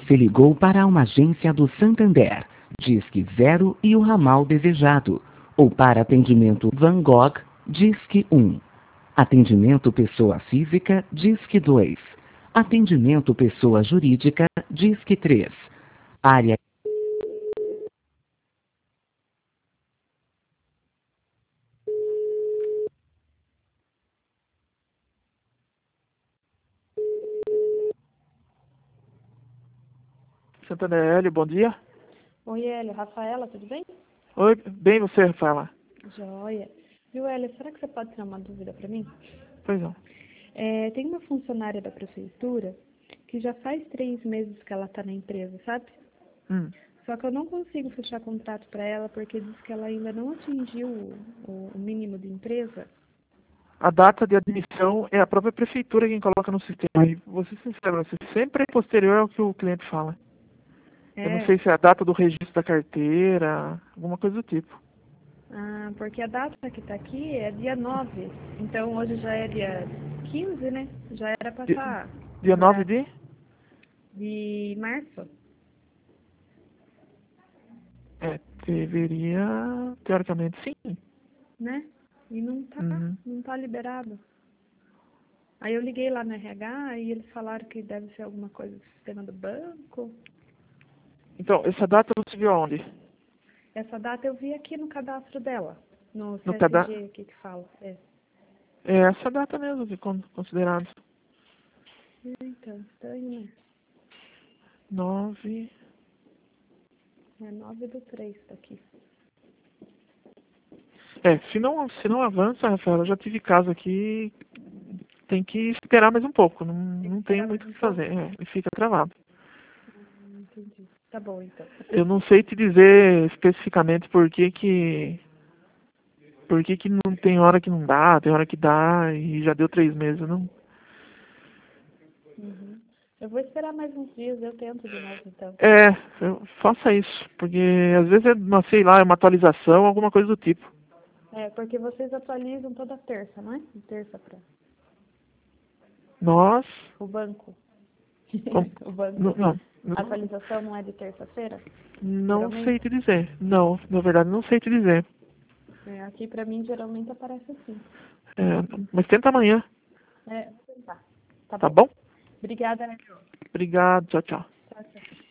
Você ligou para uma agência do Santander. Disque 0 e o ramal desejado. Ou para atendimento Van Gogh, Disque 1. Atendimento pessoa física, Disque 2. Atendimento pessoa jurídica, Disque 3. Área Santander Hélio, bom dia. Oi, Hélio. Rafaela, tudo bem? Oi, bem você, Rafaela? Joia. Viu, Hélio, será que você pode tirar uma dúvida para mim? Pois não. Tem uma funcionária da prefeitura que já faz 3 meses que ela está na empresa, sabe? Só que eu não consigo fechar contrato para ela porque diz que ela ainda não atingiu o mínimo de empresa. A data de admissão é a própria prefeitura quem coloca no sistema. E vou ser sincero, você sempre é posterior ao que o cliente fala. Eu não sei se é a data do registro da carteira, alguma coisa do tipo. Ah, porque a data que está aqui é dia 9. Então hoje já é dia 15, né? Já era para estar Dia 9 de março, deveria, teoricamente, sim. né? E não tá liberado. Aí eu liguei lá no RH e eles falaram que deve ser alguma coisa do sistema do banco. Então, essa data você viu aonde? Essa data eu vi aqui no cadastro dela, no No CSG aqui que fala. É essa data mesmo, considerado. Então, estranho, né? 9. É 9/3 tá aqui. Se não avança, Rafael, eu já tive caso aqui, tem que esperar mais um pouco, não tem muito o que fazer, e fica travado. Entendi. Tá bom, então. Eu não sei te dizer especificamente por que não tem hora que não dá, tem hora que dá, e já deu 3 meses, não. Uhum. Eu vou esperar mais uns dias, eu tento de novo, então. Faça isso, porque às vezes sei lá, é uma atualização, alguma coisa do tipo. Porque vocês atualizam toda terça, não é? De terça para Nós, o banco. como- O banco. A atualização não é de terça-feira? não Geralmente? sei te dizer, não, na verdade não sei te dizer. Aqui pra mim geralmente aparece assim. Mas tenta amanhã, Vou tentar. Tá tá bom. bom? Obrigada, né? Obrigado, tchau, tchau. Tchau, tchau.